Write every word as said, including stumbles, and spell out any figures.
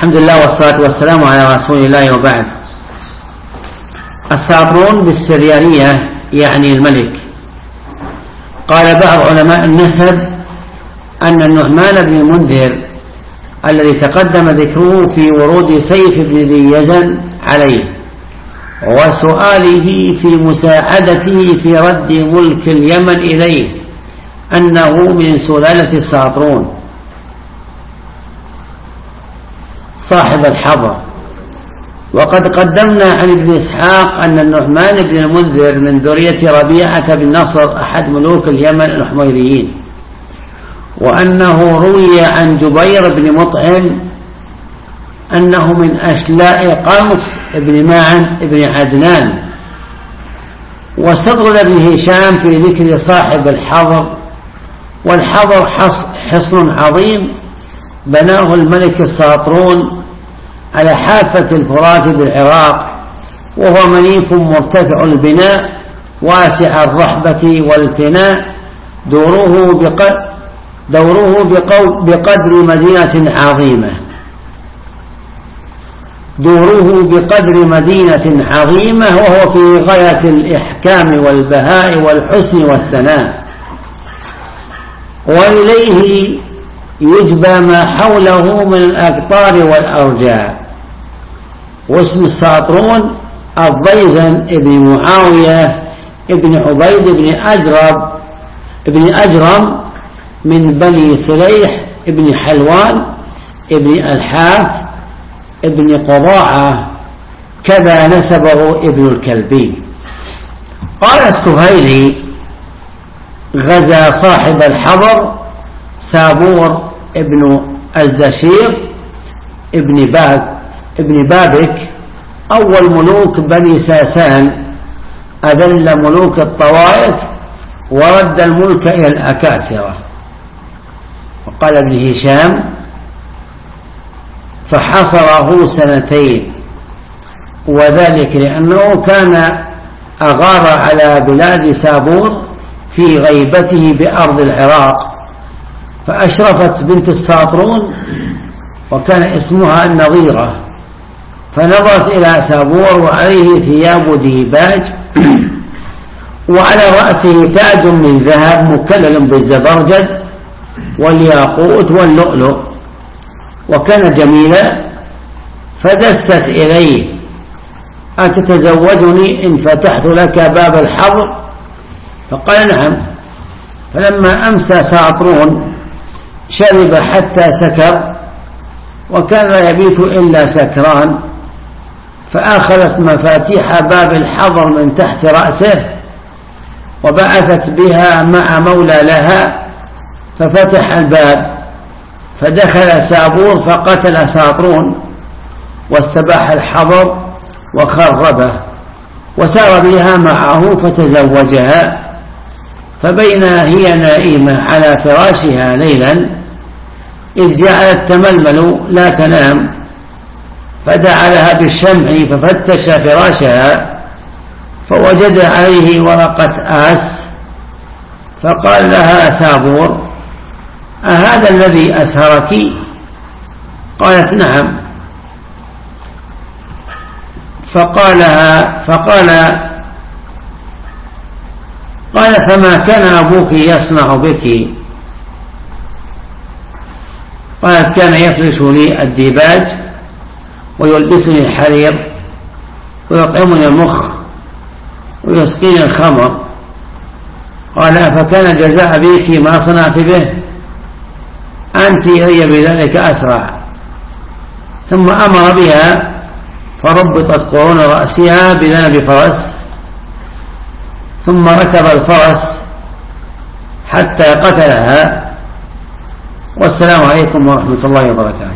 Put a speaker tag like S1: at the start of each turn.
S1: الحمد لله والصلاة والسلام على رسول الله وبعد. الساطرون بالسريانية يعني الملك. قال بعض علماء النسب أن النعمان بن المنذر الذي تقدم ذكره في ورود سيف بن ذي يزن عليه وسؤاله في مساعدته في رد ملك اليمن إليه أنه من سلالة الساطرون صاحب الحضر. وقد قدمنا عن ابن إسحاق أن النعمان بن المنذر من ذرية ربيعة بن نصر أحد ملوك اليمن الحميريين، وأنه روي عن جبير بن مطعم أنه من أشلاء قنص بن معن بن عدنان. واستطرد ابن هشام في ذكر صاحب الحضر، والحضر حصن عظيم بناه الملك الساطرون على حافة الفرات بالعراق، وهو منيف مرتفع البناء واسع الرحبة والفناء، دوره بقدر, دوره بقدر مدينة عظيمة دوره بقدر مدينة عظيمة وهو في غاية الإحكام والبهاء والحسن والثناء، وإليه يجبى ما حوله من الأقطار والأرجاء. واسم الساطرون الضيزن ابن معاوية ابن عبيد ابن أجرب ابن أجرم من بني سليح ابن حلوان ابن الحاف ابن قضاعة، كذا نسبه ابن الكلبي. قال السهيلي: غزا صاحب الحضر سابور ابن الزشير ابن باب ابن بابك أول ملوك بني ساسان، أذل ملوك الطوائف ورد الملك إلى الأكاسرة. وقال ابن هشام: فحصره سنتين، وذلك لأنه كان أغار على بلاد سابور في غيبته بأرض العراق، فأشرفت بنت الساطرون وكان اسمها النظيرة، فنظرت إلى سابور وعليه ثياب ديباج وعلى رأسه تاج من ذهب مكلل بالزبرجد والياقوت واللؤلؤ، وكان جميلا، فدست إليه: أتتزوجني إن فتحت لك باب الحضر؟ فقال: نعم. فلما أمسى ساطرون شرب حتى سكر، وكان لا يبيت إلا سكران، فأخذت مفاتيح باب الحضر من تحت رأسه وبعثت بها مع مولى لها، ففتح الباب، فدخل سابور فقتل ساطرون واستباح الحضر وخربه، وسار بها معه فتزوجها. فبينا هي نائمة على فراشها ليلا إذ جعلت تململ لا تنام، فدعا لها بالشمع ففتش فراشها فوجد عليه ورقة آس، فقال لها سابور: أهذا الذي أسهرك؟ قالت: نعم. فقالها فقال قال: فما كان أبوك يصنع بك؟ قالت: كان يفرش لي الديباج ويلبسني الحرير ويطعمني المخ ويسقيني الخمر. قال: فكان جزاء بك ما صنعت به؟ أنت إلي بذلك أسرع. ثم أمر بها فربطت قرون رأسها بذنب فرس، ثم ركب الفرس حتى قتلها. والسلام عليكم ورحمة الله وبركاته.